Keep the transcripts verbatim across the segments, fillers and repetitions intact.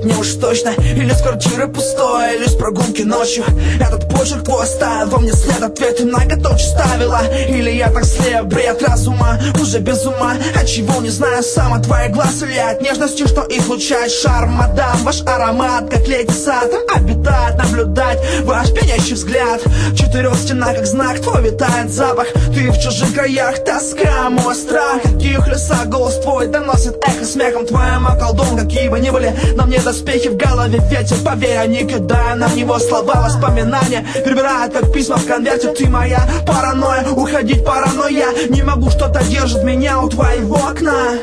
мне уж точно. Или с квартиры пустой, или с прогулки ночью. Этот почерк твой оставил во мне след, ответы многоточие ставила. Или я так слеп, бред разума, уже без ума. От чего не знаю сам, от твоих глаз или от нежности, что излучает шарм. Мадам, ваш аромат, как летний сад, обитает, наблюдать ваш пьянящий взгляд. В четырех стенах, как знак, твой витает запах. Ты в чужих краях, тоска, мой страх. В каких лесах голос твой доносит эхо смехом твоим околдон. Какие бы ни были на мне доспехи, в голове ветер, поверь, они кидая на него слова, воспоминания перебирают, как письма в конверте. Ты моя паранойя, уходить паранойя. Не могу, что-то держит меня у твоего окна.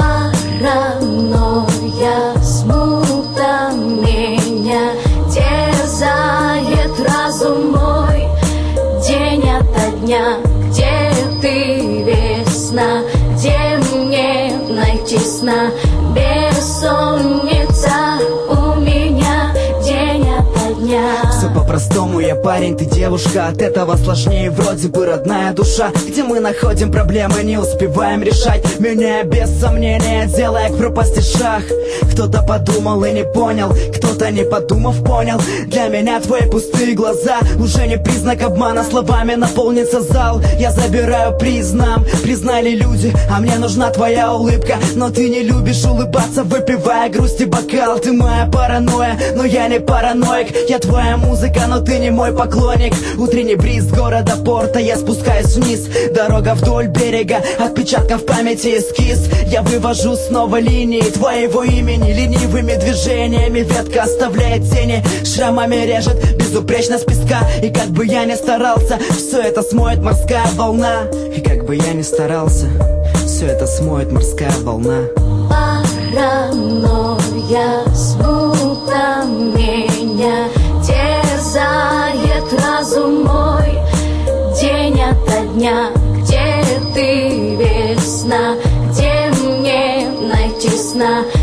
Паранойя, смута меня терзает разум мой день ото дня. Где ты, весна, где мне найти сна? Бессонница у меня день ото дня. Все по-простому, я парень, ты девушка. От этого сложнее, вроде бы родная душа. Где мы находим проблемы, не успеваем решать, меняя без сомнения, делая к пропасти шаг. Кто-то подумал и не понял, кто-то не подумав понял. Для меня твои пустые глаза уже не признак обмана. Словами наполнится зал, я забираю приз нам. Признали люди, а мне нужна твоя улыбка. Но ты не любишь улыбаться, выпивая грусть и бокал. Ты моя паранойя, но я не параноик. Я твоя музыка, но ты не мой поклонник. Утренний бриз города порта, я спускаюсь вниз. Дорога вдоль берега, отпечатков в памяти эскиз. Я вывожу снова линии твоего имени. Ленивыми движениями ветка оставляет тени, шрамами режет безупречность песка. И как бы я ни старался, все это смоет морская волна. И как бы я ни старался, все это смоет морская волна. Паранойя, смута меня терзает разум мой день ото дня. Где ты, весна, где мне найти сна?